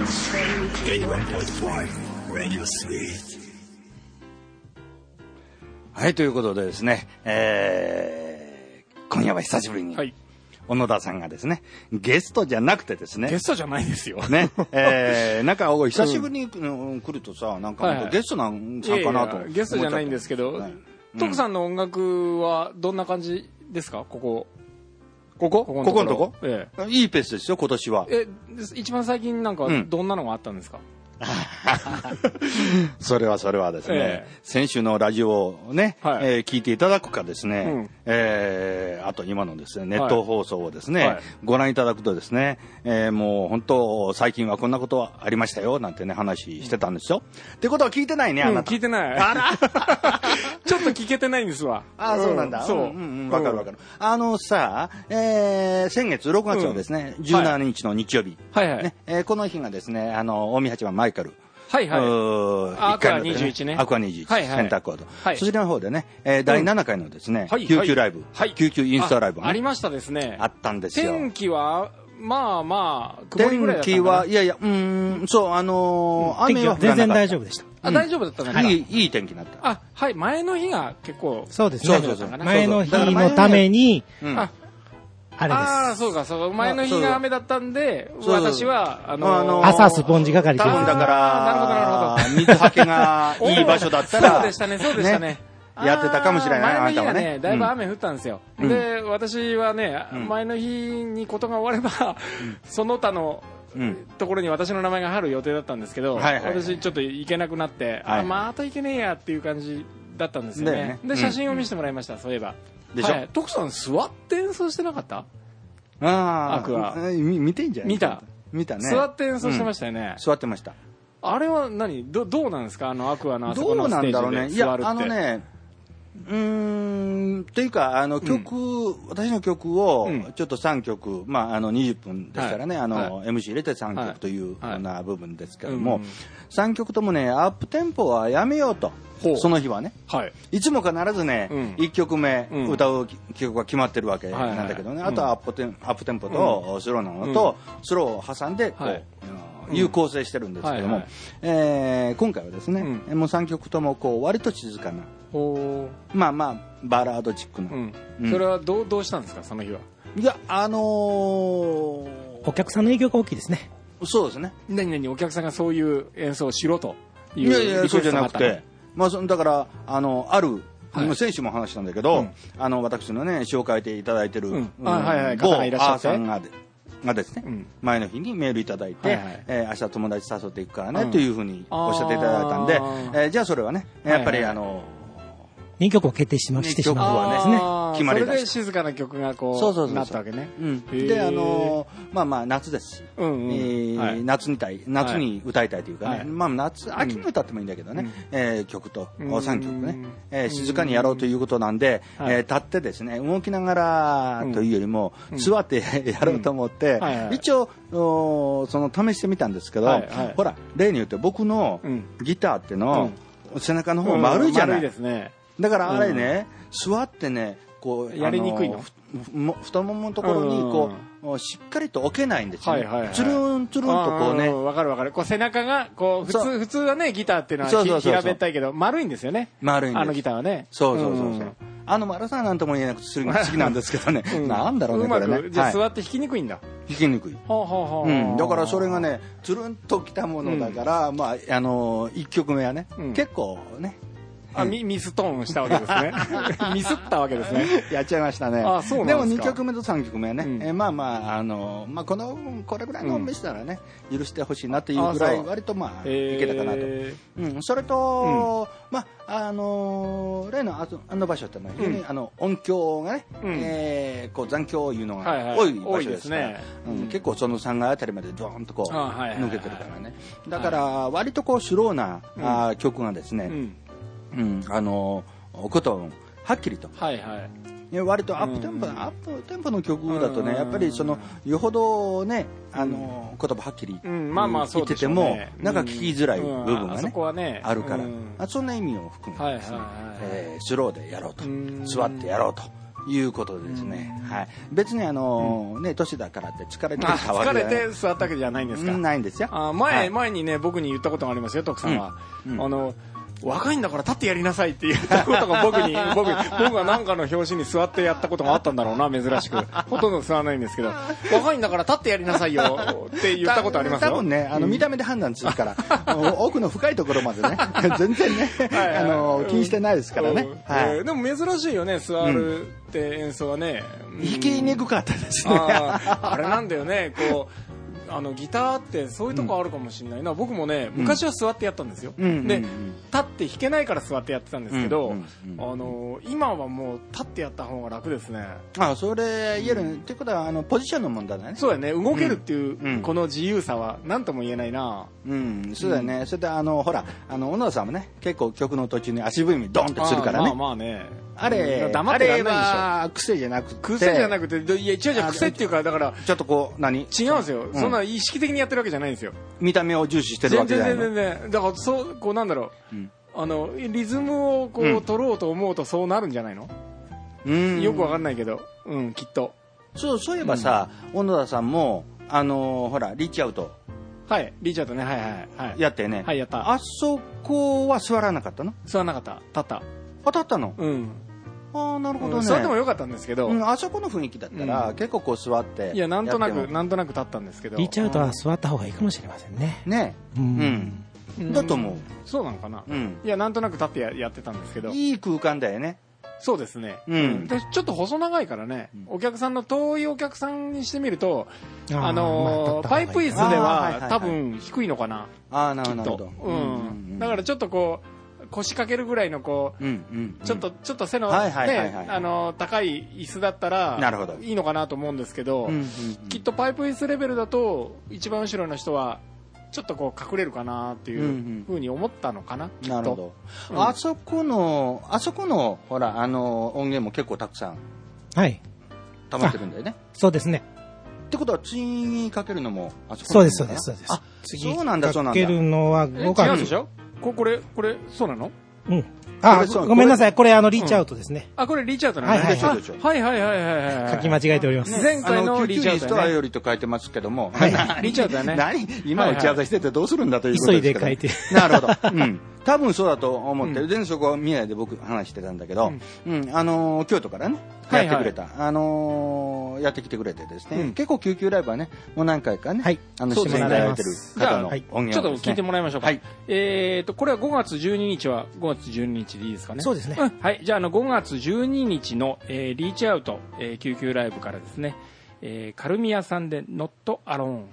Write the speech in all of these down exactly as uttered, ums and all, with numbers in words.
エイティワンポイントファイブ Radio Suite。 はい、ということでですね、えー、今夜は久しぶりに、はい、小野田さんがですね、ゲストじゃなくてですね、 ゲストじゃないですよね、えー、なんか久しぶりに、うん、来るとさ、なんか、はいはい、ゲストなんさんかなと。いやいやゲストじゃないんですけど、はい、徳さんの音楽はどんな感じですか？ここここここのとこ、ええ、いいペースですよ今年は。 え、一番最近なんかどんなのがあったんですか？うん、 それはそれはですね、ええ、先週のラジオをね、はい、えー、聞いていただくかですね、うん、えー、あと今のですねネット放送をですね、はい、ご覧いただくとですね、えー、もう本当最近はこんなことはありましたよなんてね話してたんですよ。ってことは聞いてないね、あなた。 うん、聞いてない。あらちょっと聞けてないんですわ。 ああ、そうなんだ。 うん、そう。 うんうん、わかるわかる。あのさ、えー、先月ろくがつはですね、うん、じゅうしちにちの日曜日、はいはい、ね、えー、この日がですね、あの近江八幡マイカル、はいはい、 アクアにじゅういちね、 アクアにじゅういち、はいはい、センターコード、はい、そちらの方でね、えー、だいななかいのですね、うん、救急ライブ、はい、救急インスタライブ、ね、 あ, ありましたですね。 あったんですよ。 天気はまあまあ曇りぐらいだったかな。 天気はいやいや、うーん、そう、あのー、うん、雨は全然大丈夫でした。 あ、大丈夫だったね。 いい、いい天気になった。 あ、はい、前の日が結構。 そうですね。そうそうそう。前の日のために、うん、あ、あれです。 ああ、そうか、そう。前の日が雨だったんで、私は、あのー、 あのー、朝スポンジ係多分だから、なるほどなるほど。水はけがいい場所だったら。 そうでしたね、そうでしたね。 やってたかもしれない。 前の日はね、だいぶ雨降ったんですよ。うん、で、私はね、うん、前の日にことが終われば、うん、その他の、うん、ところに私の名前が入る予定だったんですけど、はいはいはい、私ちょっと行けなくなって、はいはい、あ、また行けねえやっていう感じだったんですよね。ね、で、写真を見せてもらいました、うん、そういえば。でしょ、はい、徳さん座って演奏してなかった？ああ、アクア。 見てんじゃん。 見た。 見たね。 座って演奏してましたよね。 うん、座ってました。 あれは何ど、どうなんですか？あのアクアのあそこのステージで座るって。どうなんだろうね。いや、あのね、 うーん、というか、あの曲、うん、私の曲をちょっとさんきょく、まあ、あのにじゅっぷんですからね、はい、あの、はい、エムシー 入れてさんきょくというような部分ですけども、はい、さんきょくともね、アップテンポはやめようと、その日はね、はい、いつも必ずね、うん、いっきょくめ、うん、歌う曲が決まってるわけなんだけどね、はいはい、あとはアップテン、アップテンポとスローなのと、うん、スローを挟んで、こう、はいいう構成してるんですけども、はいはい、えー、今回はですね、うん、もうさんきょくともこう割と静かな、まあまあバラードチックな、うんうん、それはどう、どうしたんですかその日は。 いや、あのー、 お客さんの影響が大きいですね。 そうですね。 何々お客さんがそういう演奏をしろという。 いやいや、そうじゃなくて、まあ、だからあのある、はい、先週も話したんだけど、うん、あの私のね紹介でいただいてる、うんうん、あ、はいはい、某アーさんががですね、うん、前の日にメールいただいて、はいはい、えー、明日友達誘っていくからね、うん、というふうにおっしゃっていただいたんで、えー、じゃあそれはねやっぱり、はいはい、あのにきょくを決定しましてしまうわけですね。 決まりだし、それで静かな曲がこうそうそうそうそうなったわけね。 うん、で、あのー、まあまあ夏ですし、うんうん、えーはい、夏にたい夏に歌いたいというかね、はい、まあ夏秋に歌ってもいいんだけどね、うん、えー、曲とさんきょくね、えー、静かにやろうということなんで、うん、えー、立ってですね動きながらというよりも、うん、座ってやろうと思って、うんはいはい、一応その試してみたんですけど、はいはい、ほら例によって僕のギターっての、うん、背中の方丸いじゃない。 丸いですね。 だからあれね、うん、座ってねこうやりにくいの、 太もものところにこう、うん、しっかりと置けないんですよね、はいはいはい、つるんつるんとこうね、 わかるわかる、こう背中がこう普通普通はねギターっていうのはそうそうそうそう平べったいけど丸いんですよね。 丸いんです、 あのギターはね。 そうそうそうそう、うん、あの丸さなんとも言えなくて好きなんですけどね、うん、なんだろうねこれね。 じゃあ座って弾きにくいんだ。 弾きにくい、はあはあはあ、うん、だからそれがねつるんときたものだから、うん、まああのいっきょくめはね、うん、結構ねあ、ミ, ミストーンしたわけですね。ミスったわけですね。 やっちゃいましたね。 あ、そうなんですか。 でもにきょくめとさんきょくめはね、うん、えー、まあまああのまあこのこれぐらいのミスならね、うん、許してほしいなというぐらい割とまあいけたかなと。うん、それと、うん、まああの例のあの場所ってのは非常に、うん、あの音響がね、うん、えー、こう残響いうのが多い場所ですから、はいはい、うん、結構そのさんがいあたりまでドーンとこう抜けてるからね。だから割とこうスローな、うん、あ曲がですね。うん、うん、あのことをはっきりと、はいはい、割とアップテンポ、うん、アップテンポの曲だとね、やっぱりそのよほどねあの、うん、言葉はっきり言ってても、なんか聞きづらい部分が ね,、うん、あ, そこはねあるから、うん、そんな意味を含めてですね、はいはいはい、えー、スローでやろうと、座ってやろうということですね。はい。別にあのね年だからって疲れてるかわけじゃない。 疲れて座ったわけじゃないんですか。 ないんですよ。 あ前前にね僕に言ったことがありますよ徳さんは。あの。若いんだから立ってやりなさいって言ったことが僕に僕僕が何かの表紙に座ってやったことがあったんだろうな珍しくほとんど座らないんですけど若いんだから立ってやりなさいよって言ったことありますよ。 多分ねあの見た目で判断するから奥の深いところまでね全然ねあの気にしてないですからね。 はい。でも珍しいよね座るって演奏はね。 弾きにくかったですね。 あれなんだよねこう。あのギターってそういうとこあるかもしれないな、うん、僕もね昔は座ってやったんですよ、うん、で、うん、立って弾けないから座ってやってたんですけど、うんうんうん、あの今はもう立ってやった方が楽ですね。 あそれ言える、うん、ってことはあのポジションの問題だね。 そうだね動けるっていう、うん、この自由さは何とも言えないな。 うん、そうだよね、うん、それであのほらあの小野田さんもね結構曲の途中に足踏みドンってするからね。 あまあまあねあれ、黙ってられないでしょ。あれは癖じゃなくて癖じゃなくていや違う違う癖っていうかだからちょっとこう何違うんですよ、うん、そんな意識的にやってるわけじゃないんですよ。 見た目を重視してるわけじゃないの。 全然全然だからそうこうなんだろう、うん、あのリズムをこう、うん、取ろうと思うとそうなるんじゃないの。うんよくわかんないけどうんきっとそうそういえばさ、うん、小野田さんもあのー、ほらリーチアウトはいリーチアウトねはいはいはいやってね。 はいやった。 あそこは座らなかったの。 座らなかった立った。 あ立ったの。 うんあなるほどね、うん、 座ってもよかったんですけど、 うん、あそこの雰囲気だったら、うん、結構こう座っていやなんとなくなんとなく立ったんですけどリーチアウトは座った方がいいかもしれませんね。 ねうん、うん、だと思う。 そうなのかな、うん、いやなんとなく立って や, やってたんですけどいい空間だよね。 そうですね、うん、でちょっと細長いからね、うん、お客さんの遠いお客さんにしてみるとあ、あのーまあ、パイプ椅子では多分低いのかな。 あなるほど、 うん、だからちょっとこう腰掛けるぐらいのこう、うんうんうん、ちょっとちょっと背の、はいはいはいはい、ね、あの高い椅子だったらいいのかなと思うんですけど、うんうんうん、きっとパイプ椅子レベルだと一番後ろの人はちょっとこう隠れるかなっていうふうに思ったのかな、うんうん、 なるほど、うん、あそこのあそこのほらあの音源も結構たくさんはい溜まってるんだよね。 そうですね。 ってことは次にかけるのもあそこそうですそうですそうです。 あそうなんだそうなんだ。 かけるのはごか違うでしょ。ここれこれそうなの。 うんあごめんなさいこれあのリーチアウトですね、 うん、あこれリーチアウトなんですね。はいはいはいはいはい書き間違えております、 ね、前回のリーチアウトだね。よりと書いてますけども、 はい、リーチアウトだね。 何今打ち合わせしててどうするんだということですけど、 急いで書いてなるほど、うん多分そうだと思ってる、うん、全然そこは見ないで僕話してたんだけど、うんうん、あのー、京都からねやってくれた、はいはい、あのー、やってきてくれてですね、うん、結構救急ライブはねもう何回かね、はい、あのしていただいてる方の音源を、ね、 はい、ちょっと聞いてもらいましょうか、はい、えーとこれはごがつじゅうににちはごがつじゅうににちでいいですかね。 そうですね、 うん、はいじゃあ、あのごがつじゅうににちの、えー、リーチアウト、えー、救急ライブからですね、えー、カルミヤさんで Not Alone。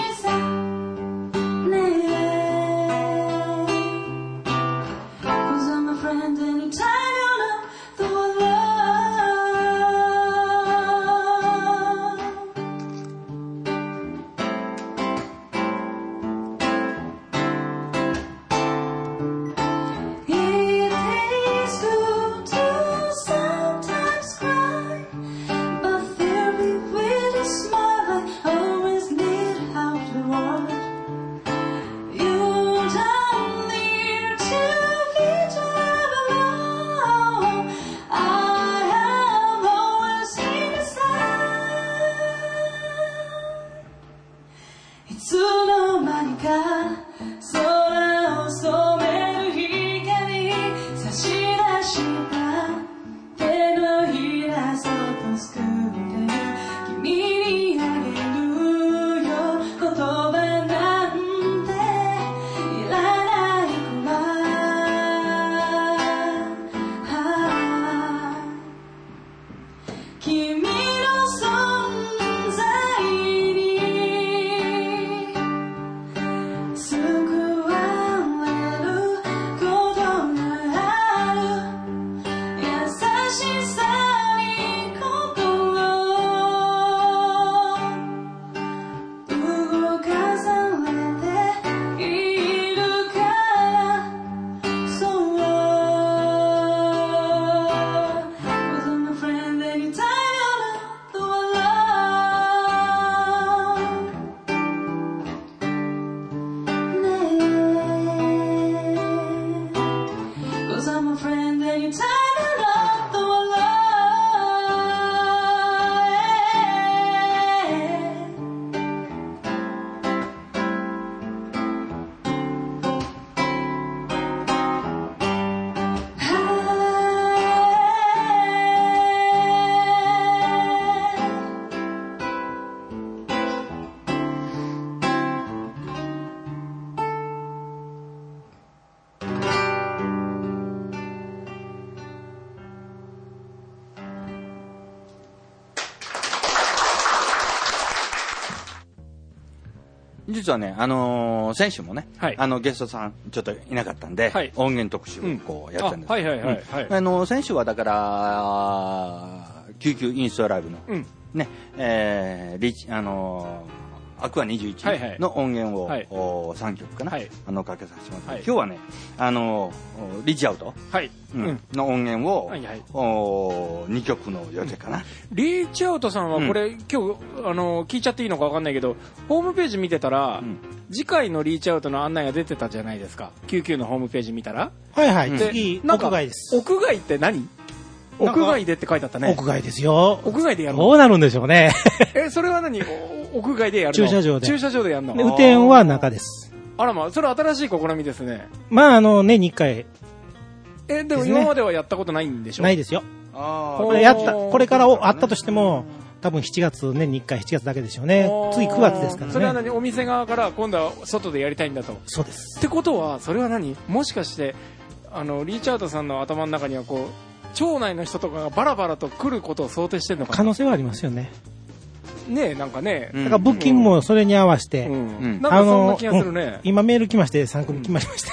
実はね、あのー、先週もね、はい、あのゲストさんちょっといなかったんで、はい、音源特集をこうやったんですけど、うん、あ、はいはいはい、はい、あのー、先週はだからきゅうきゅうインストライブの、うん、ね、えー、リチあのーアクアにじゅういちの音源を、はいはい、さんきょくかな、はい、あのかけさせてもらって、はい、今日はね、あのリーチアウト、はいうん、の音源を、はいはい、おにきょくの予定かな、うん、 リーチアウトさんはこれ、うん、今日あの聞いちゃっていいのか分かんないけどホームページ見てたら、うん、次回のリーチアウトの案内が出てたじゃないですか。きゅうきゅうのホームページ見たら、 はいはい、うん、次屋外です。 屋外って何？屋外でって書いてあったね。 屋外ですよ。 屋外でやるの？ どうなるんでしょうね。 え、それは何？屋外でやるの？ 駐車場で。 駐車場でやるの？ 雨天は中です。 あらまあ、それは新しい試みですね。 まあ、あの、年にいっかい。 え、でも今まではやったことないんでしょ？ ないですよ。あこれやった、これからあったとしても、多分しちがつ、年にいっかいしちがつだけでしょうね。次くがつですからね。 それは何？お店側から今度は外でやりたいんだと。 そうです。 ってことは、それは何？もしかして、あの、リーチアウトさんの頭の中にはこう、町内の人とかがバラバラと来ることを想定してるのかな。 可能性はありますよね。 ねえ、なんかね。 だからブッキングもそれに合わせて、 うんうん、なんかそんな気がするね。うん、 今メール来ましてさん組決まりました。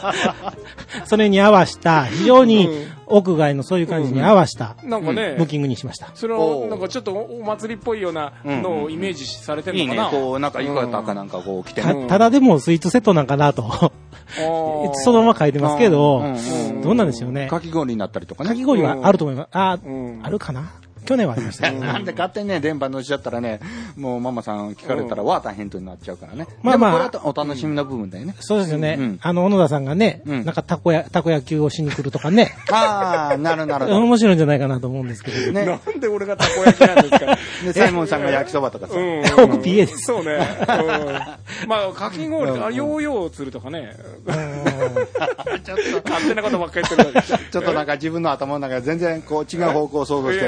うん、それに合わせた、非常に屋外のそういう感じに合わせた、なんかね、ブッキングにしました。 それをなんかちょっとお祭りっぽいようなのをイメージされてるのかな。 いいね、こうなんか浴衣かなんかこう着て、 た, ただでもスイーツセットなんかなと。そのまま書いてますけど、どうなんでしょうね。 かき氷になったりとかね。 かき氷はあると思います。あ、あるかな。去年はありましたね。 なんで勝手にね、電波乗せちゃったらね、もうママさん聞かれたら、わー大変とになっちゃうからね。 まあまあ。 これはお楽しみの部分だよね。 そうですよね。あの、小野田さんがね、なんかたこや、たこ焼きをしに来るとかね。 ああ、なるなる。 面白いんじゃないかなと思うんですけどね。なんで俺がたこ焼きなんですか。 で、サイモンさんが焼きそばとかさ。 僕 ピーエー です。 そうね。まあ、かき氷とか、ヨーヨー釣るとかね。ちょっと勝手なことばっかり言ってる。 ちょっとなんか自分の頭の中で全然こう違う方向を想像してるでしょ。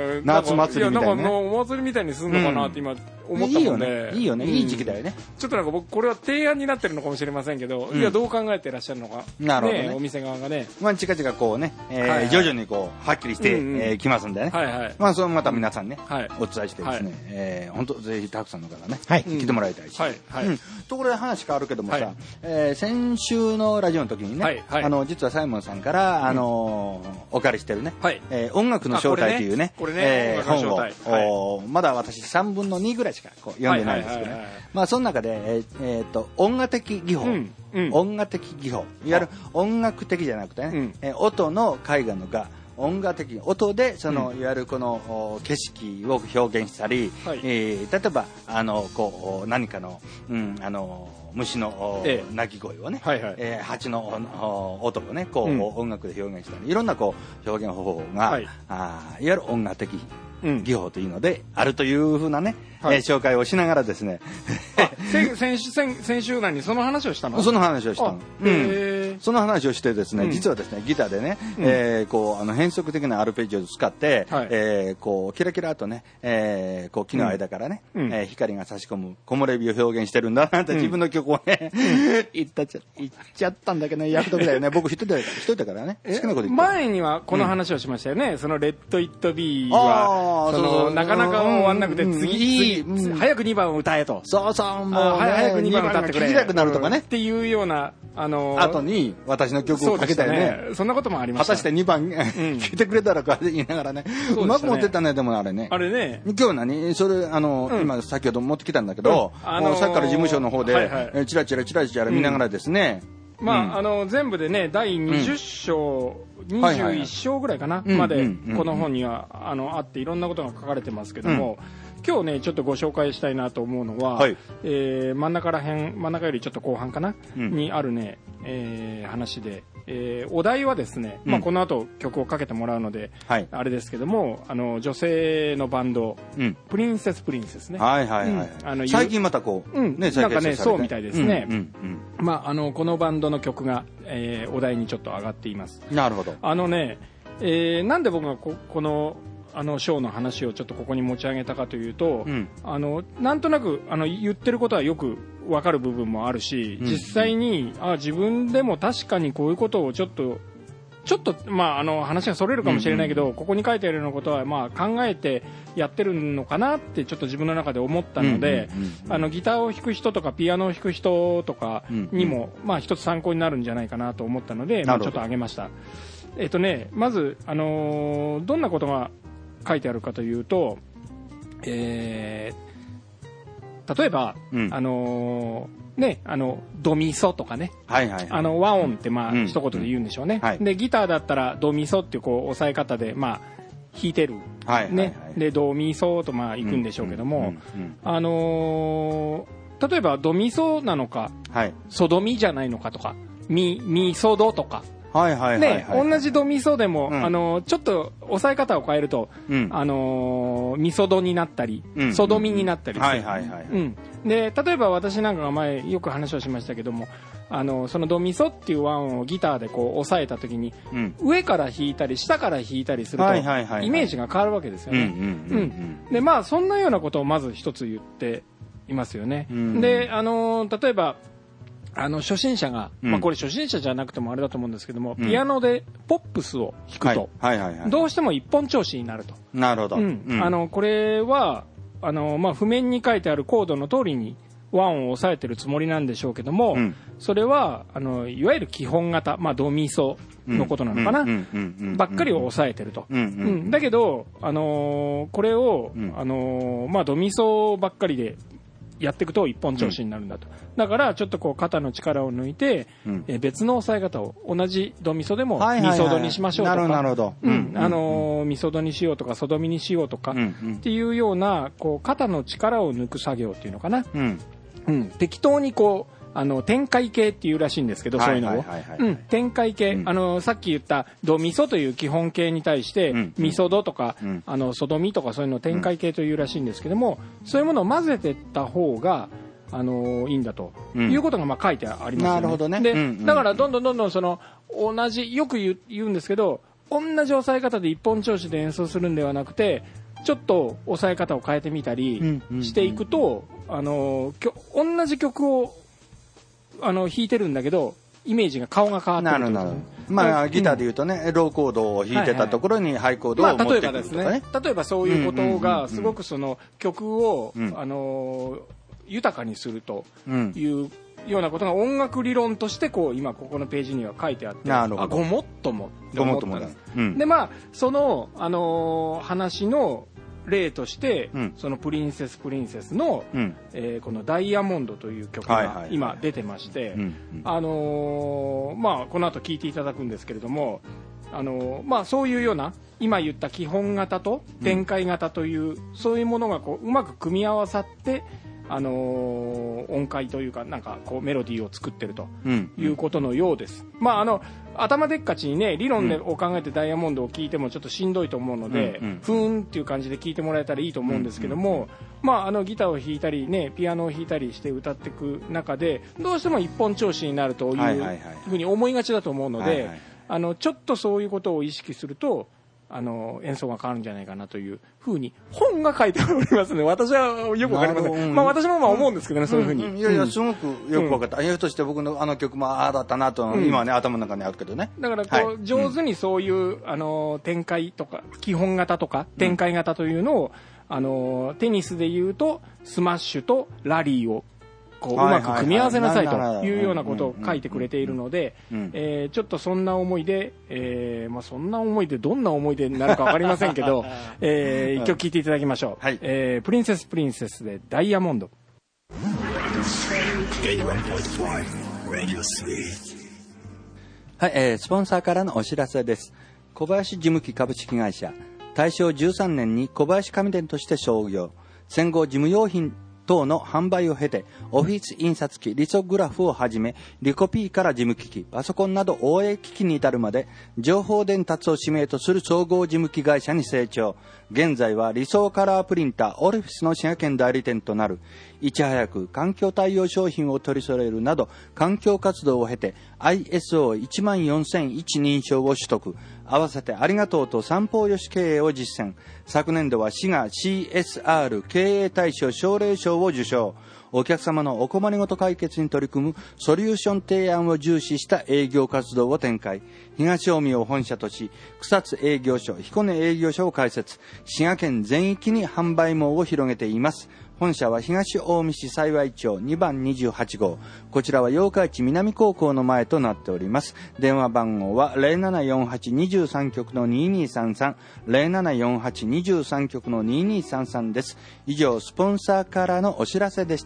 夏祭りみたいな、ね、 いやなんかお祭りみたいにするのかなって今思ったので、 いいよね、いいよね、いい時期だよね。 ちょっとなんか僕これは提案になってるのかもしれませんけど、いやどう考えていらっしゃるのか、 なるほどね、 お店側がね、 まあ近々こうね、徐々にこうはっきりしてきますんでね、まあそれまた皆さんねお伝えしてですね、本当ぜひたくさんの方ね来てもらいたいし。ところで話変わるけどもさ、先週のラジオの時にね、あの実はサイモンさんからあのお借りしてるね、音楽の正体というね本をまだ私さんぶんのにぐらいしか読んでないんですけど、まあその中でえっと音楽的技法、音楽的技法、いわゆる音楽的じゃなくてね、音の絵画の画、音楽的音でその、うん、いわゆるこの景色を表現したり、はい、えー、例えばあのこう何かの、うん、あの虫の、ええ、鳴き声をね、はいはい、えー、蜂の音をねこう、うん、音楽で表現したり、いろんなこう表現方法が、はい、あいわゆる音楽的技法というので、うん、あるというふうなね、はい、えー、紹介をしながらですね先, 先, 先, 先週何その話をしたのその話をしたの、うん、その話をしてですね、うん、実はですねギターでね、うん、えー、こうあの変則的なアルペジオを使って、はい、えー、こうキラキラとね、えー、こう木の間からね、うん、えー、光が差し込む木漏れ日を表現してるんだなんて、うん、自分の曲をね、うん、言ったちゃ言っちゃったんだけどね、役得だよね僕一人だ一人だからね、好きなこと言って前にはこの話をしましたよね、うん、そのレッド・イット・ビーはそのなかなか終わんなくて、うん、次、うん、次早くにばんを歌えと、 そうそうもう、ね、 早くにばん歌ってくれ、 聞きたくなるとかね、 っていうようなあのー、 後に私の曲をかけたよね。 そ, そんなこともありました。 果たしてにばん聴、うん、いてくれたらか言いながらね、うまく持ってったね。でもあれね、 あれね、 今日何それあの、うん、今先ほど持ってきたんだけど、うん、あのー、さっきから事務所の方で、はいはい、えチラチラチラチラ見ながらですね、 うん、まあ、うん、あの全部でねだいにじゅっ章、うん、にじゅういっ章ぐらいかな、はいはい、までこの本にはあのあっていろんなことが書かれてますけども、うん、今日ねちょっとご紹介したいなと思うのは、はい、えー、真ん中ら辺真ん中よりちょっと後半かな、うん、にあるね、えー、話で、えー、お題はですね、うん、まあ、この後曲をかけてもらうので、はい、あれですけども、あの女性のバンド、うん、プリンセスプリンセスね、 はいはいはい、うん、あの最近またこう、うん、 ね、なんかねそうみたいですね、うんうんうん、まあ、あのこのバンドの曲が、えー、お題にちょっと上がっています。 なるほど。 あのね、えー、なんで僕が こ, このあのショーの話をちょっとここに持ち上げたかというと、うん、あのなんとなくあの言ってることはよく分かる部分もあるし、実際に、うん、あ自分でも確かにこういうことをちょっとちょっと、まあ、あの話がそれるかもしれないけど、うんうん、ここに書いてあるようなことは、まあ、考えてやってるのかなってちょっと自分の中で思ったので、うんうんうんうん、あのギターを弾く人とかピアノを弾く人とかにも、うんうん、まあ、一つ参考になるんじゃないかなと思ったので、まあ、ちょっと挙げました。えっとね、まず、あのー、どんなことが書いてあるかというと、えー、例えば、うん、あのーね、あのドミソとかね、はいはいはい、あの和音ってまあ、うん、一言で言うんでしょうね、うん、はい、でギターだったらドミソっていうこう押さえ方でまあ弾いてる、はいはいはい、ね、でドミソとまあ行くんでしょうけども、うんうんうん、あのー、例えばドミソなのか、はい、ソドミじゃないのかとかミミソドとか、はいはいはいはい、ね、同じドミソでも、うん、あのちょっと押さえ方を変えると、うん、あのミソドになったり、うん、ソドミになったりする、はいはいはい、うん、で例えば私なんかが前よく話をしましたけども、あのそのドミソっていう和音をギターでこう押さえた時に、うん、上から弾いたり下から弾いたりすると、はいはいはいはい、イメージが変わるわけですよね。でまあそんなようなことをまず一つ言っていますよね。うん、であの例えばあの初心者が、うん、まあ、これ初心者じゃなくてもあれだと思うんですけども、うん、ピアノでポップスを弾くと、はいはいはいはい、どうしても一本調子になると。 なるほど、うんうん、 あのこれはあの、まあ、譜面に書いてあるコードの通りに和音を押さえてるつもりなんでしょうけども、うん、それはあのいわゆる基本型、まあ、ドミソのことなのかな、ばっかりを押さえてると、うんうん、だけど、あのー、これを、うん、あのーまあ、ドミソばっかりでやっていくと一本調子になるんだと、うん、だからちょっとこう肩の力を抜いて、うん、え別の押さえ方を同じドミソでもミソドにしましょうとか、なるほど、あのー、ミソドにしようとかソドミにしようとか、うんうん、っていうようなこう肩の力を抜く作業っていうのかな、うんうん、適当にこうあの展開系っていうらしいんですけど、そういうのを、うん、展開系、うん、あのさっき言ったドミソという基本形に対して、うん、ミソドとか、うん、あのソドミとかそういうのを展開系というらしいんですけども、そういうものを混ぜていった方があのいいんだと、うん、いうことがまあ書いてありますよね。なるほどね。で、うんうん、だからどんどんどんどんその同じよく言う、言うんですけど、 同じ抑え方で一本調子で演奏するんではなくて、ちょっと抑え方を変えてみたりしていくと、あの同じ曲をあの弾いてるんだけどイメージが顔が変わってるってことですね。 まあギターでいうとね、うん、ローコードを弾いてたところにハイコードを持ってくるとかね。まあ、例えばですね。 例えばそういうことがすごくその曲を、うん、あの豊かにするというようなことが音楽理論としてこう今ここのページには書いてあって、 なるほど。 あ、ごもっともごもっともだ。 うん、でまあそのあの話の例として、うん、そのプリンセスプリンセスの、うんえー、このダイヤモンドという曲が今出てまして、あのー、まあこの後聴いていただくんですけれども、あのー、まあそういうような今言った基本型と展開型という、うん、そういうものがこううまく組み合わさってあのー、音階というかなんかこうメロディーを作ってるということのようです、うん、まああの頭でっかちにね理論でを考えてダイヤモンドを聴いてもちょっとしんどいと思うので、うんうん、ふーんっていう感じで聴いてもらえたらいいと思うんですけども、うんうん、まああのギターを弾いたりねピアノを弾いたりして歌っていく中でどうしても一本調子になるというふうに思いがちだと思うので、はいはいはい、あのちょっとそういうことを意識するとあの演奏が変わるんじゃないかなというふうに本が書いておりますので、私はよくわかりません、うん、まあ私もまあ思うんですけどね、うん、そういうふうに、 うん、いやいやすごくよくわかった、うん、として僕のあの曲もああだったなと、うん、今はね頭の中にあるけどね、 だからこう、はい、上手にそういう、あの展開とか基本型とか展開型というのを、あのテニスでいうとスマッシュとラリーをこううまく組み合わせなさいというようなことを書いてくれているので、えー、ちょっとそんな思いで、えーまあ、そんな思いでどんな思い出になるか分かりませんけど、えー、一曲聴いていただきましょう、はいえー、プリンセスプリンセスでダイヤモンド。 はい、えー、スポンサーからのお知らせです。小林事務機株式会社、大正じゅうさんねんに小林紙電として創業、戦後事務用品等の販売を経て、オフィス印刷機、リソグラフをはじめ、リコピーから事務機器、パソコンなど応援機器に至るまで、情報伝達を使命とする総合事務機会社に成長。現在は理想カラープリンター、オルフィスの滋賀県代理店となる。いち早く環境対応商品を取り揃えるなど、環境活動を経て、アイエスオーいちまんよんせんいち 認証を取得。合わせてありがとうと三方よし経営を実践。昨年度は滋賀 シーエスアール 経営大賞奨励賞を受賞。お客様のお困りごと解決に取り組むソリューション提案を重視した営業活動を展開。東近江を本社とし、草津営業所、彦根営業所を開設。滋賀県全域に販売網を広げています。本社は東近江市幸町にばんにじゅうはちごう。こちらは八日市南高校の前となっております。電話番号は ゼロななよんはちにさん 局のににさんさん、ゼロななよんはちにさん局のににさんさんです。以上、スポンサーからのお知らせでした。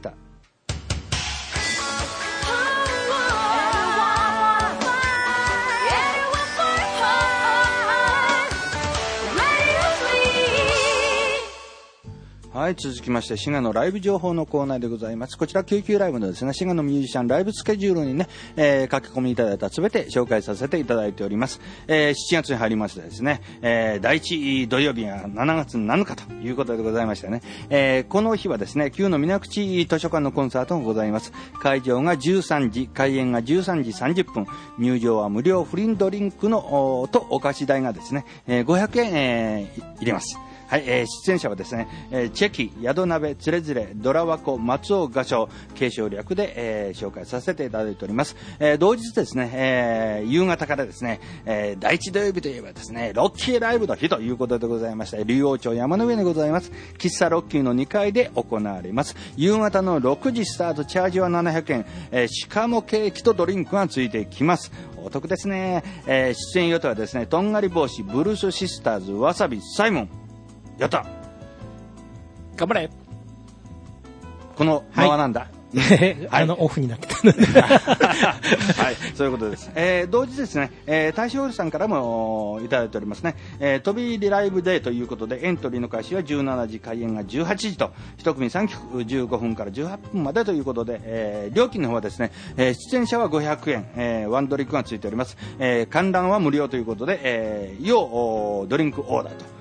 はい、続きまして滋賀のライブ情報のコーナーでございます。こちら救急ライブのですね、滋賀のミュージシャンライブスケジュールにね、えー、書き込みいただいたすべて紹介させていただいております。えー、しちがつに入りましてですね、えー、だいいち土曜日がしちがつなのかということでございましてね、えー、この日はですね、旧の水口図書館のコンサートがございます。会場がじゅうさんじ、開演がじゅうさんじさんじゅっぷん、入場は無料、フリードリンクのとお菓子代がですね、えー、ごひゃくえん、えー、入れます。はい、えー、出演者はですね、えー、チェキ、宿鍋、つれづれ、ドラワコ、松尾画商、継承略で、えー、紹介させていただいております。えー、同日ですね、えー、夕方からですね、えー、だいいち土曜日といえばですね、ロッキーライブの日ということでございまして、竜王町山の上にございます、喫茶ロッキーのにかいで行われます。夕方のろくじスタート、チャージはななひゃくえん、えー、しかもケーキとドリンクがついてきます。お得ですね。えー、出演予定はですね、とんがり帽子、ブルースシスターズ、わさび、サイモン、やった頑張れ。 この間はなんだ、 はい、あのオフになってたはい、そういうことです。えー、同時ですね、えー、大正さんからもいただいておりますね。えー、飛び入りライブデーということで、エントリーの開始はじゅうしちじ、開演がじゅうはちじと、一組さんきょくじゅうごふんからじゅうはっぷんまでということで、えー、料金の方はですね、えー、出演者はごひゃくえん、えー、ワンドリンクがついております。えー、観覧は無料ということで、えー、要ドリンクオーダーと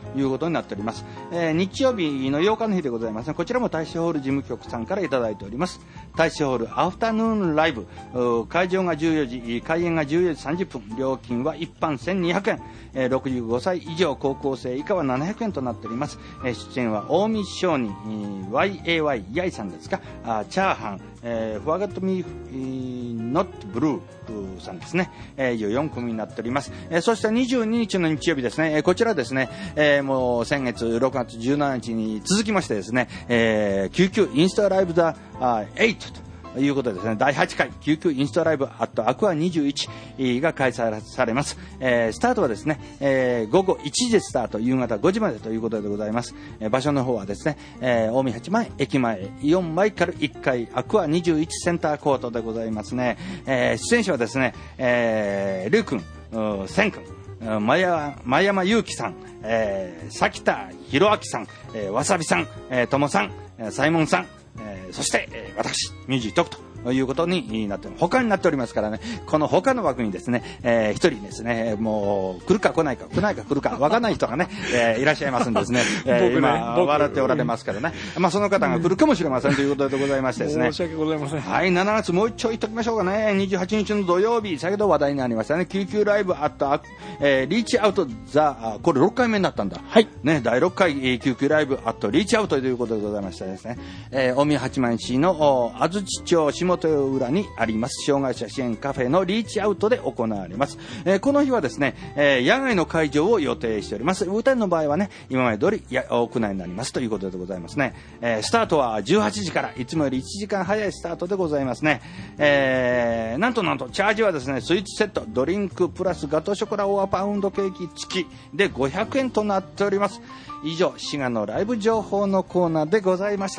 いうことになっております。えー、日曜日のようかの日でございますね。こちらも大衆ホール事務局さんからいただいております。大衆ホールアフタヌーンライブ、会場がじゅうよじ、開演がじゅうよじさんじゅっぷん、料金は一般せんにひゃくえん、えー、ろくじゅうごさい以上高校生以下はななひゃくえんとなっております。えー、出演は近江商人 ワイエーワイ ヤイさんですか、あチャーハン、えー、フォアガットミーノットブルーさんですね、えー、以上よん組になっております。えー、そしてにじゅうににちの日曜日ですね、えー、こちらですね、えー、もう先月ろくがつじゅうしちにちに続きましてですね、えー、救急インスタライブザはちということでですね、だいはちかい救急インスタライブアットアクアにじゅういちが開催されます。えー、スタートはですね、えー、ごごいちじでスタート、夕方ごじまでということでございます。えー、場所の方はですね、えー、近江八幡駅前イオンマイカルいっかいアクアにじゅういちセンターコートでございますね。えー、出演者はですね、えー、ルー君、セン君、前山、前山祐希さん、えー、崎田博明さん、えー、わさびさん、えー、ともさん、サイモンさん、えー、そして、えー、私ミュージートクとということになって他になっておりますからね、この他の枠にですね、えー、一人ですね、もう来るか来ないか来ないか来るか分からない人がね、えー、いらっしゃいますんですね、えー、ね今笑っておられますからね、まあその方が来るかもしれませんということでございましてですね、 申し訳ございません。 はい、しちがつもう一丁言っておきましょうかね。にじゅうはちにちの土曜日、先ほど話題になりましたね、救急ライブあった、えー、リーチアウトザ、これろっかいめになったんだ、はいね、だいろっかい、えー、救急ライブあったリーチアウトということでございましてですね、えー、近江八幡市の安土町下豊浦にあります障害者支援カフェのリーチアウトで行われます。えー、この日はですね、えー、野外の会場を予定しております。歌の場合はね、今まで通りや屋内になりますということでございますね。えー、スタートはじゅうはちじから、いつもよりいちじかん早いスタートでございますね。えー、なんとなんとチャージはですね、スイーツセット、ドリンクプラスガトーショコラオアパウンドケーキ付きでごひゃくえんとなっております。以上、滋賀のライブ情報のコーナーでございました。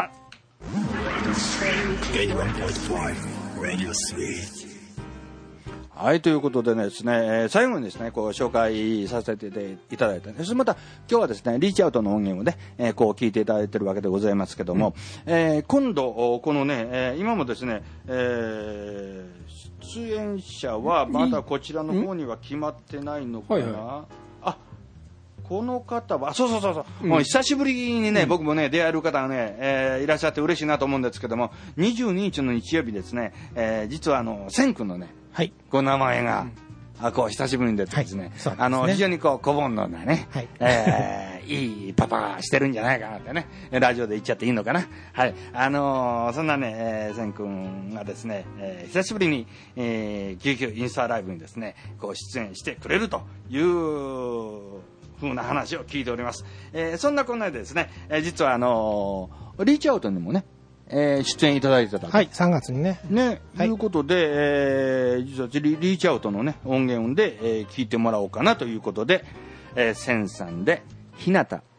はい、ということでですね、えー、最後にですね、こう紹介させていただいた、ね、そしてまた今日はですね、リーチアウトの音源をね、えー、こう聞いていただいているわけでございますけども、うん、えー、今度このね、えー、今もですね、えー、出演者はまだこちらの方には決まってないのかな、はいはい、あ、この方は、そうそうそうそう、うん、もう久しぶりにね、うん、僕もね、出会える方がね、えー、いらっしゃって嬉しいなと思うんですけども、にじゅうににちの日曜日ですね、えー、実はあの、セン君のね、はい、ご名前が、うん、あこう久しぶりに出てですね、はい、そうですね、あの、非常にこう、小盆のね、はい、えー、いいパパしてるんじゃないかなってね、ラジオで言っちゃっていいのかな。はい。あのー、そんなね、えー、セン君がですね、えー、久しぶりに、えー、救急インスタライブにですね、こう出演してくれるという、風な話を聞いております。えー、そんなこんなでですね、えー、実はあのー、リーチアウトにもね、えー、出演いただいてた。 はい、さんがつにね。 ね、と、はい、いうことで、えー、実はリ, リーチアウトのね、音源で、えー、聞いてもらおうかなということで、えー、センさんで、ひなた。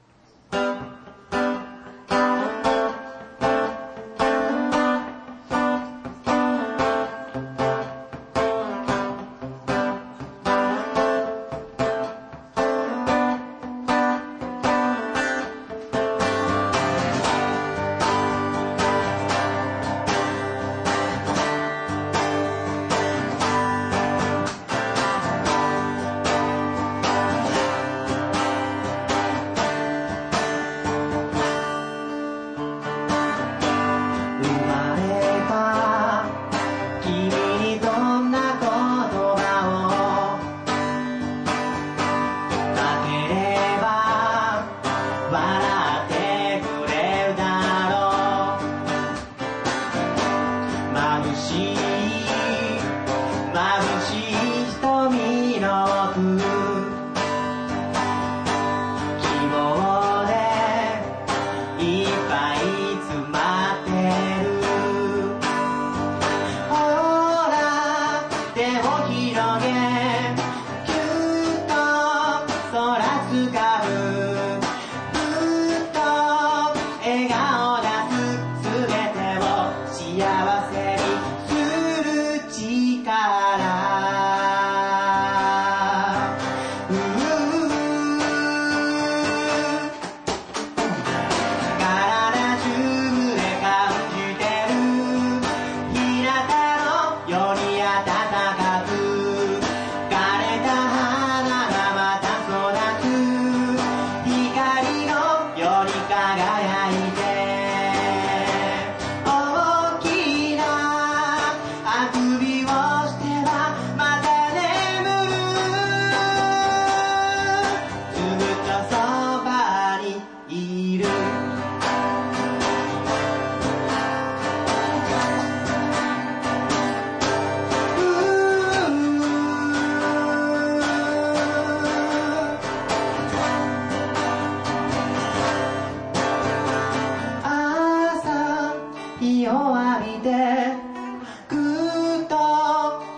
幸せにする力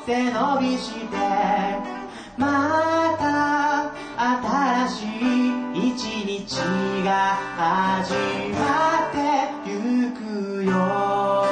背伸びしてまた新しい一日が始まってゆくよ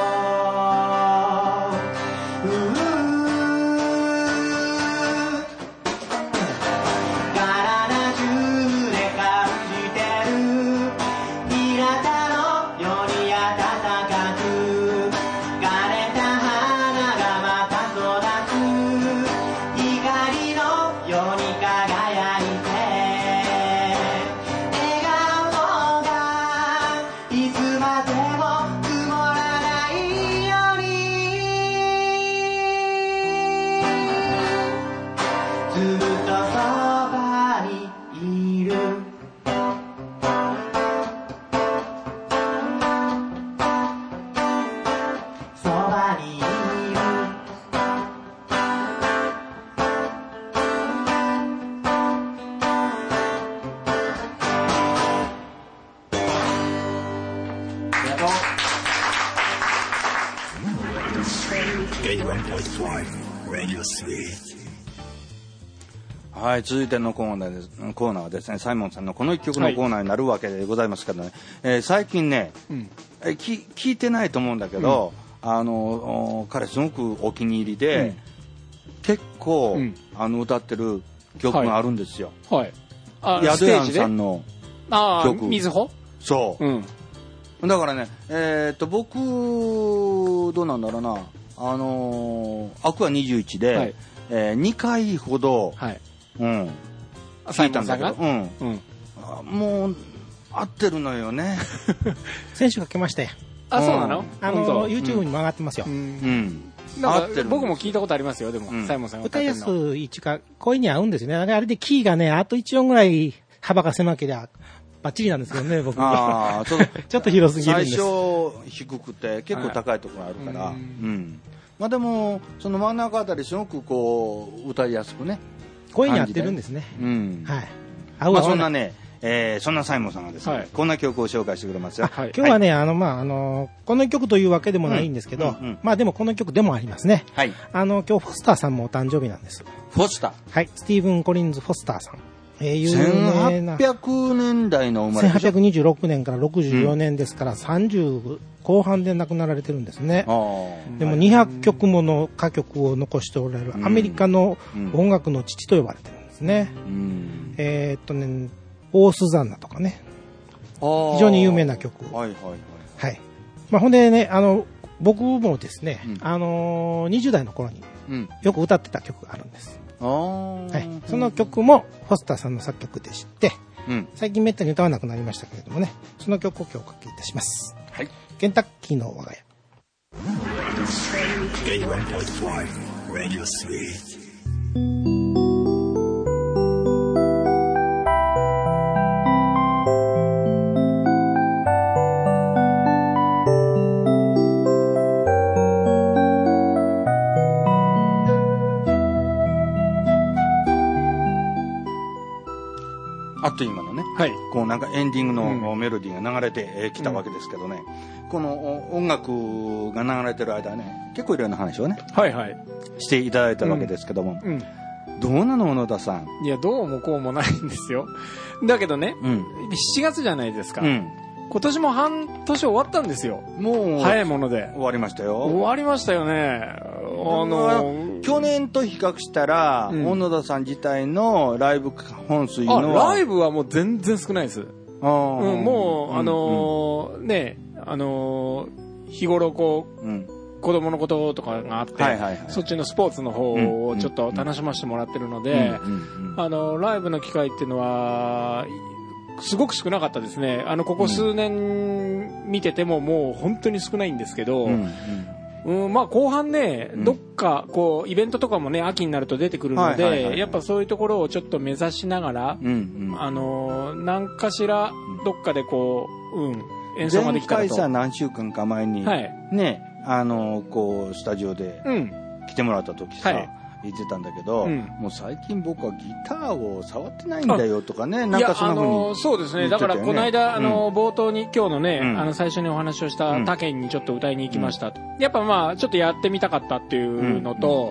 はい、続いてのコーナーです。コーナーはですね、サイモンさんのこの一曲のコーナーになるわけでございますけどね、はい、えー、最近ね、うん、えき聞いてないと思うんだけど、うん、あの彼すごくお気に入りで、うん、結構、うん、あの歌ってる曲があるんですよ。はい。はい、ヤドヤンさんの曲。 みずほ？ そう。うん。だからね、えー、っと僕どうなんだろうな、あのー、アクアにじゅういちで、はい、えー、にかいほど。はい、うん、聞いたんだけど、うんうん、あもう合ってるのよね。 先週かけましたよ。 あ、そうなの？ あの YouTube にも上がってますよ。うんうんなんか僕も聞いたことありますよ。でも、うん、サイモンさんが歌いやすい一か声に合うんですよね。あれあれでキーがねあといち音ぐらい幅が狭ければバッチリなんですけどね僕。あちょっとちょっと広すぎるんです。 最初低くて結構高いところがあるから、うん、うん、まあでもその真ん中あたりすごくこう歌いやすくね。 声に合ってるんですね。うん。 はい。まあそんなね、えー、そんなサイモンさんがですね、はい、こんな曲を紹介してくれますよ。 はい、今日はね、あのまああのこの曲というわけでもないんですけど、うんうんうん、まあでもこの曲でもありますね。はい。あの今日フォスターさんもお誕生日なんです。 フォスター。 はい。スティーブン・コリンズ・フォスターさん。 えー、有名な。せんはっぴゃくねんだいの生まれでしょ。 せんはっぴゃくにじゅうろくねんからろくじゅうよねんですから、うん、さんじゅう後半で亡くなられてるんですね。でもにひゃくきょくもの歌曲を残しておられるアメリカの音楽の父と呼ばれてるんですね。うん、えー、っとね、オースザンナとかね、非常に有名な曲。はいはいはい。はい。まあほんでね、あの僕もですね、うん、あのー、にじゅう代の頃によく歌ってた曲があるんです。はい、その曲もフォスターさんの作曲でして、うん、最近めったに歌わなくなりましたけれどもね、その曲を今日おかけいたします。はい、ケンタッキーの我が家。 あっという間のね、はい、こうなんかエンディングのメロディーが流れてきたわけですけどね、うん、この音楽が流れてる間ね、結構いろんな話をね、はいはい、していただいたわけですけども、うんうん、どうなの小野田さん。 いやどうもこうもないんですよ。だけどね、うん、しちがつじゃないですか、うん、今年も半年終わったんですよ。もう早いもので終わりましたよ。 終わりましたよね。 あの去年と比較したら、うん、小野田さん自体のライブ本数のはライブはもう全然少ないです。あ、うん、もう、うん、あのーうん、ねあのー、日頃こう、うん、子供のこととかがあって、はいはいはい、そっちのスポーツの方をちょっと楽しませてもらってるので、あのライブの機会っていうのはすごく少なかったですね。あのここ数年見ててももう本当に少ないんですけど、うんうんうん、まあ後半ね、うん、どっかこうイベントとかもね秋になると出てくるので、はいはいはいはい、やっぱそういうところをちょっと目指しながら、うんうん、あの何かしらどっかでこう、うん、演奏ができたらと。 前回さ何週間か前に、はい、ねあのこうスタジオで来てもらった時さ、はい言ってたんだけど、うん、もう最近僕はギターを触ってないんだよとかね、なんかそんな風に、ね、あのそうですね。だからこの間、あの、うん、冒頭に今日のね、うん、あの最初にお話をした他県にちょっと歌いに行きました、うん、やっぱまあちょっとやってみたかったっていうのと、うんうん、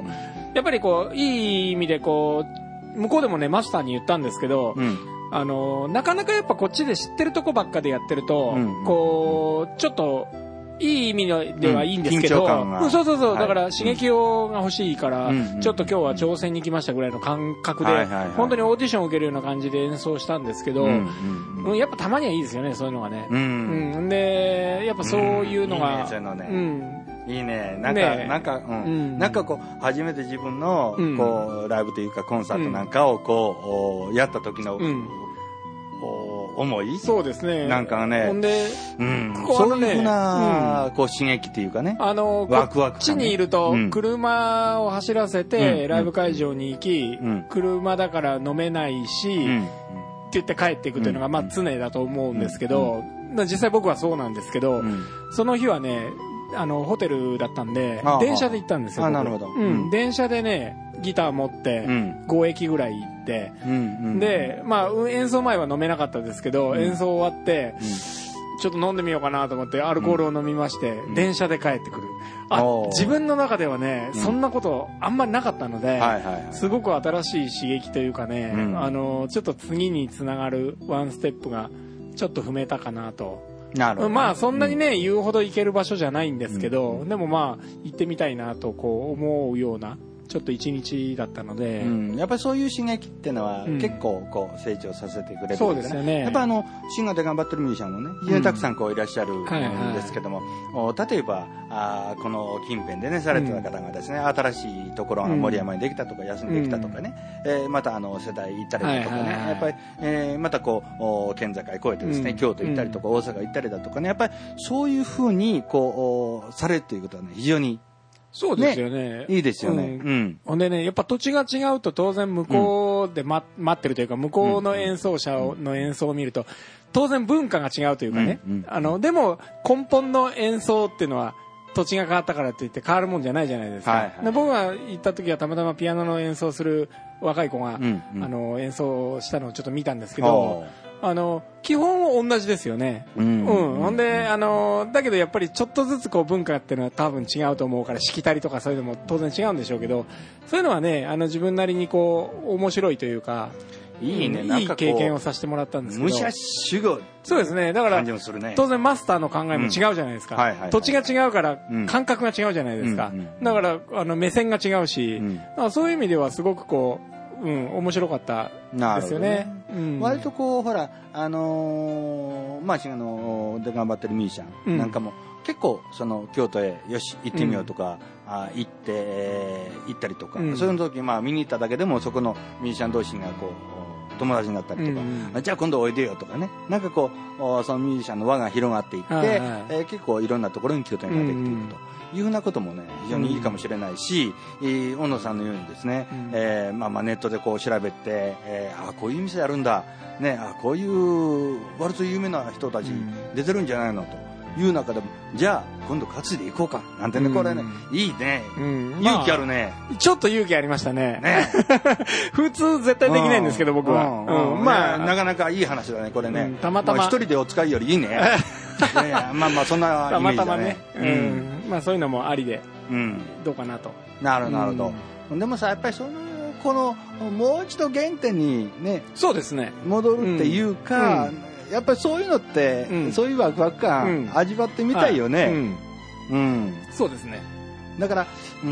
やっぱりこういい意味でこう向こうでもねマスターに言ったんですけど、うん、あのなかなかやっぱこっちで知ってるとこばっかでやってると、うん、こうちょっといい意味ではいいんですけど、うん、そうそうそう、はい、だから刺激をが欲しいから、うん、ちょっと今日は挑戦に来ましたぐらいの感覚で、はいはいはい、本当にオーディションを受けるような感じで演奏したんですけど、うんうんうん、やっぱたまにはいいですよね、そういうのがね。うんうん、で、やっぱそういうのが、 うん、いいね、そういうのね。うん、いいね。なんか、ね、なんか、うん、うん、なんかこう、初めて自分の、こう、ライブというかコンサートなんかをこう、やった時の、うん思いそうですね。 なんかね、 ほんで、 うん、そういうふうな、うん、こう刺激っていうかね、 あのワクワク、ね、こっちにいると、車を走らせて、うん、ライブ会場に行き、うん、車だから飲めないし、うん、って言って帰っていくというのが、まあ常だと思うんですけど、うん、実際僕はそうなんですけど、うん、その日はね、あのホテルだったんで電車で行ったんですよ。 あ、なるほど。 うん、電車でねギター持ってご駅ぐらい行って、うん、でまあ演奏前は飲めなかったですけど、うん、演奏終わって、うん、ちょっと飲んでみようかなと思ってアルコールを飲みまして、うん、電車で帰ってくる。あ、自分の中ではね、うん、そんなことあんまりなかったので、はいはいはい、すごく新しい刺激というかね、うん、あのちょっと次につながるワンステップがちょっと踏めたかなと。 なるほど。 まあそんなにね、うん、言うほど行ける場所じゃないんですけど、うん、でもまあ行ってみたいなとこう思うようなちょっと一日だったので、 うん、やっぱりそういう刺激っていうのは結構こう成長させてくれる、ね、 そうですよね。 やっぱあのシンガーで頑張ってるミュージシャンもね非常にたくさんこういらっしゃるんですけども、うんはいはい、例えばあこの近辺でねされてた方がですね、うん、新しいところが森山にできたとか安にできたとかね、うんえー、またあの世代行ったりだとかね、はいはいはい、やっぱり、えー、またこう県境越えてですね、うん、京都行ったりとか大阪行ったりだとかね、やっぱりそういうふうにこうされるということはね非常にそうですよね。 ねいいですよね。うん。 うん、ほんでね、やっぱ土地が違うと当然向こうで、まうん、待ってるというか、向こうの演奏者の演奏を見ると、当然文化が違うというかね。うんうん、あの、でも根本の演奏っていうのは、土地が変わったからといって変わるもんじゃないじゃないですか。はいはい、で僕が行った時はたまたまピアノの演奏する若い子が、うんうん、あの演奏したのをちょっと見たんですけど、あの基本は同じですよね。うん。うん、ほんであのだけどやっぱりちょっとずつこう文化っていうのは多分違うと思うからしきたりとかそういうのも当然違うんでしょうけど、そういうのはねあの自分なりにこう面白いというか。いいね、いい経験をさせてもらったんですけど。 武者修行。 そうですね。だから、 ね、 当然マスターの考えも違うじゃないですか。うんはいはいはい、土地が違うから感覚が違うじゃないですか。うん、だからあの目線が違うし、うん、だからそういう意味ではすごくこう、うん、面白かったですよね。ねうん、 割とこうほらあのー、まああので頑張ってるミュージシャンなんかも、うん、結構その京都へよし行ってみようとか。うんあ行って、えー、行ったりとか、うん、そういう時、まあ、見に行っただけでもそこのミュージシャン同士がこう友達になったりとか、うん、じゃあ今度おいでよとかねなんかこうそのミュージシャンの輪が広がっていって、はいはいえー、結構いろんなところに京都ができているというふうなこともね非常にいいかもしれないし、うん、えー、小野さんのようにですね、うんえーまあ、まあネットでこう調べて、えー、あこういう店あるんだ、ね、あこういう割と有名な人たち出てるんじゃないのと。いう中でもじゃあ今度担いでいこうかなんてね、うん、これねいいね、うん、勇気あるね、 まあ、ちょっと勇気ありましたねね普通絶対できないんですけど、うん、僕は、うんうん、まあなかなかいい話だねこれね、うん、 たまたま一人でお使いよりいいねまあまあそんなイメージだねたまたまね、 うんうん、まあそういうのもありで、うん、どうかなとなるほどなるほど、うん、でもさやっぱりそのこのもう一度原点にねそうですね戻るっていうか、うんうんやっぱりそういうのって、うん、そういうワクワク感、うん、味わってみたいよね、はいうんうん、そうですねだから、うん、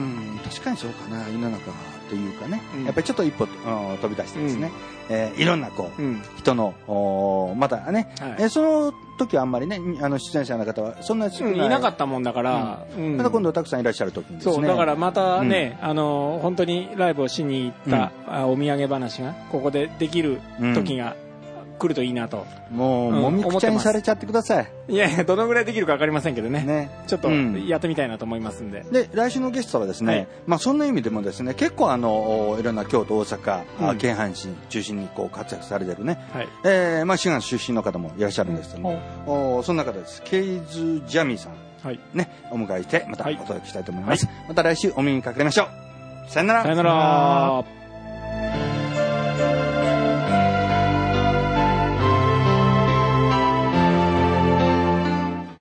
確かにそうかな世の中というかね、うん、やっぱりちょっと一歩、うん、飛び出してですね、うんえー、いろんなこう、うん、人のまたね、はいえー、その時はあんまりねあの出演者の方はそんな少ない、 うん、いなかったもんだから、 うん、また今度たくさんいらっしゃる時にですねそうだからまたね、うん、あの本当にライブをしに行った、うん、お土産話がここでできる時が、うん来るといいなともう、うん、もみくちゃにされちゃってくださいいやいやどのぐらいできるか分かりませんけど ね, ねちょっとやってみたいなと思いますんで、 うん、で来週のゲストはですね、はいまあ、そんな意味でもですね結構あのいろんな京都大阪、うん、京阪神中心にこう活躍されてるね、はいえーまあ、滋賀出身の方もいらっしゃるんですけども、うん、おその中でですケイズジャミーさん、はいね、お迎えしてまたお届けしたいと思います、はい、また来週お耳にかかりましょうさよならさよなら